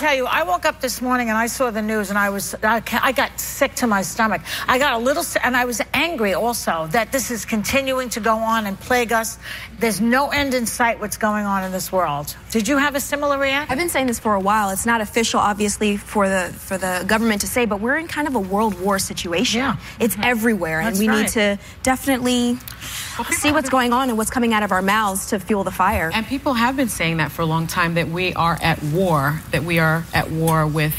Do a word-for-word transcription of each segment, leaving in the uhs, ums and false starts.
tell you, I woke up this morning and I saw the news and I was, I, I got sick to my stomach. I got a little, and I was angry also that this is continuing to go on and plague us. There's no end in sight what's going on in this world. Did you have a similar reaction? I've been saying this for a while. It's not official, obviously, for the for the government to say, but we're in kind of a world war situation. Yeah. It's mm-hmm. everywhere, That's and we right. need to definitely well, see what's going on and what's coming out of our mouths to fuel the fire. And people have been saying that for a long time, that we are at war, that we are at war with,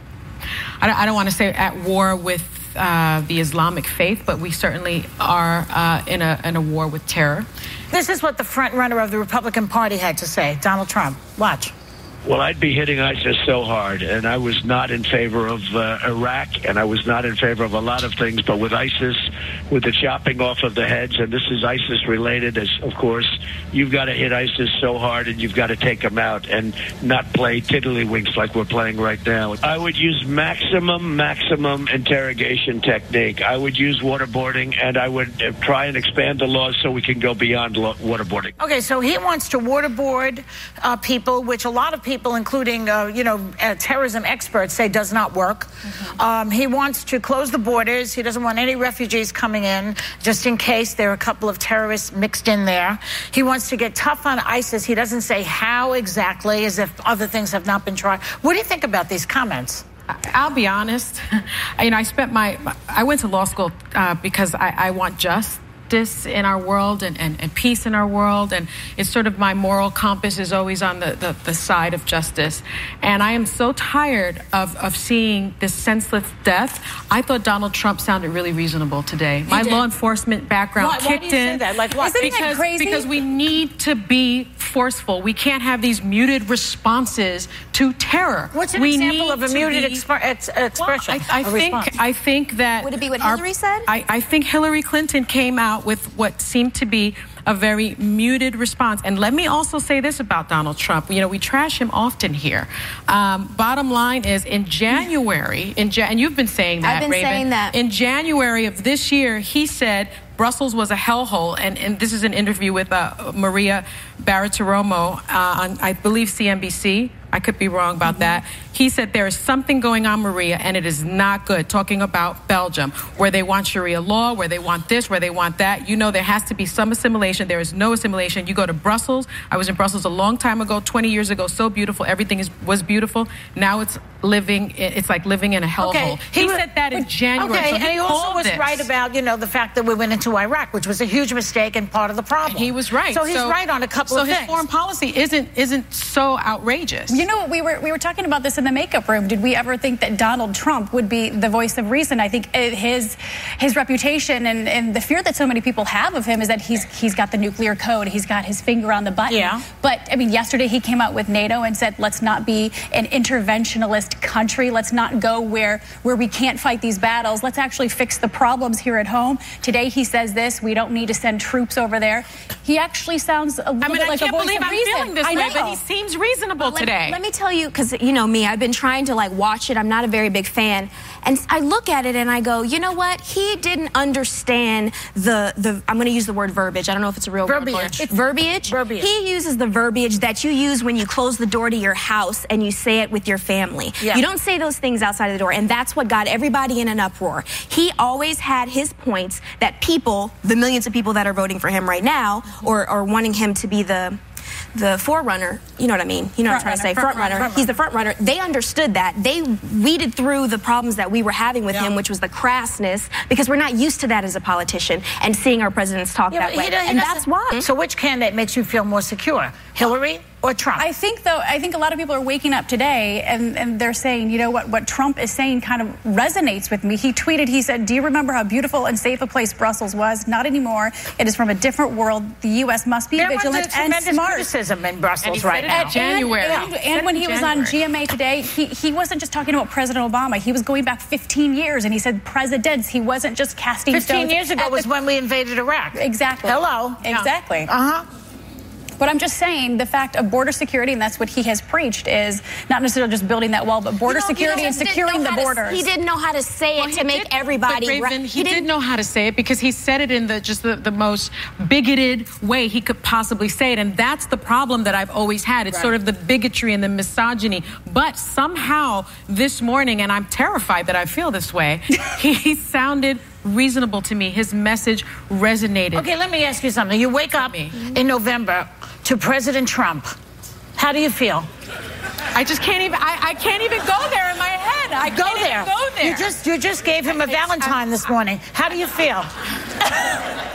I don't, I don't want to say at war with uh, the Islamic faith, but we certainly are uh, in, a, in a war with terror. This is what the front runner of the Republican Party had to say, Donald Trump. Watch. Well, I'd be hitting ISIS so hard, and I was not in favor of uh, Iraq, and I was not in favor of a lot of things, but with ISIS, with the chopping off of the heads, and this is ISIS-related, as of course, you've got to hit ISIS so hard, and you've got to take them out and not play tiddlywinks like we're playing right now. I would use maximum, maximum interrogation technique. I would use waterboarding, and I would uh, try and expand the laws so we can go beyond lo- waterboarding. Okay, so he wants to waterboard uh, people, which a lot of people People, including, uh, you know, uh, terrorism experts, say does not work. Mm-hmm. um, he wants to close the borders. He doesn't want any refugees coming in, just in case there are a couple of terrorists mixed in there. He wants to get tough on ISIS. He doesn't say how exactly, as if other things have not been tried. What do you think about these comments? I'll be honest. You know, I spent my, I went to law school uh, because I, I want just in our world and, and, and peace in our world, and it's sort of my moral compass is always on the, the, the side of justice. And I am so tired of, of seeing this senseless death. I thought Donald Trump sounded really reasonable today. My law enforcement background why, kicked why do you in. Say that? Like what? Isn't because, that crazy? Because we need to be forceful. We can't have these muted responses to terror. What's an we example of a muted be, exp ex expression? Well, I, I think response? I think that would it be what our, Hillary said? I, I think Hillary Clinton came out with what seemed to be a very muted response. And let me also say this about Donald Trump. You know, we trash him often here. Um, bottom line is, in January, in ja and you've been saying that, I've been Raven. saying that. In January of this year, he said Brussels was a hellhole, and, and this is an interview with uh, Maria Bartiromo uh, on, I believe, C N B C. I could be wrong about mm-hmm. that. He said there is something going on, Maria, and it is not good, talking about Belgium, where they want Sharia law, where they want this, where they want that. You know, there has to be some assimilation. There is no assimilation. You go to Brussels. I was in Brussels a long time ago, twenty years ago, so beautiful. Everything is, was beautiful. Now it's living, it's like living in a hellhole. Okay. He, he said that in January. Okay, so and he also was this. right about, you know, the fact that we went into Iraq, which was a huge mistake and part of the problem. He was right. So he's so, right on a couple so of things. So his foreign policy isn't, isn't so outrageous. You know, we were we were talking about this in the makeup room. Did we ever think that Donald Trump would be the voice of reason? I think his his reputation and, and the fear that so many people have of him is that he's he's got the nuclear code. He's got his finger on the button. Yeah. But I mean, yesterday he came out with NATO and said, let's not be an interventionist country. Let's not go where where we can't fight these battles. Let's actually fix the problems here at home. Today he says this: we don't need to send troops over there. He actually sounds a little I mean, bit I like can't a voice believe of I'm reason. feeling this I way, know. but he seems reasonable let, today. Let me tell you, because you know me, I've been trying to like watch it. I'm not a very big fan, and I look at it and I go, you know what? He didn't understand the the. I'm going to use the word verbiage. I don't know if it's a real verbiage. word. It's verbiage. Verbiage. He uses the verbiage that you use when you close the door to your house and you say it with your family. Yeah. You don't say those things outside of the door, and that's what got everybody in an uproar. He always had his points that people, the millions of people that are voting for him right now, or or wanting him to be the the forerunner, you know what I mean? You know what I'm trying to say, front, front runner. runner. He's the front runner. They understood that. They weeded through the problems that we were having with yeah. him, which was the crassness, because we're not used to that as a politician and seeing our presidents talk yeah, that way. He, he and that's why. So which candidate makes you feel more secure? Hillary or Trump? I think, though, I think a lot of people are waking up today and, and they're saying, you know, what, what Trump is saying kind of resonates with me. He tweeted, he said, do you remember how beautiful and safe a place Brussels was? Not anymore. It is from a different world. The U S must be there vigilant and smart. Criticism in Brussels right now. now. January. And, and, and when he was on G M A today, he, he wasn't just talking about President Obama. He was going back fifteen years, and he said presidents. He wasn't just casting stones. fifteen years ago was when we invaded Iraq. Exactly. Hello. Exactly. Uh-huh. But I'm just saying the fact of border security, and that's what he has preached, is not necessarily just building that wall, but border you know, security and securing the borders. To, he didn't know how to say well, it to make did, everybody but Raven, right. He, he did know how to say it because he said it in the just the, the most bigoted way he could possibly say it. And that's the problem that I've always had. It's right. sort of the bigotry and the misogyny. But somehow this morning, and I'm terrified that I feel this way, he, he sounded reasonable to me. His message resonated. Okay, let me ask you something. You wake up in November to President Trump. How do you feel? I just can't even. I, I can't even go there in my head. I go can't there. Even go there. You just you just gave him a Valentine this morning. How do you feel?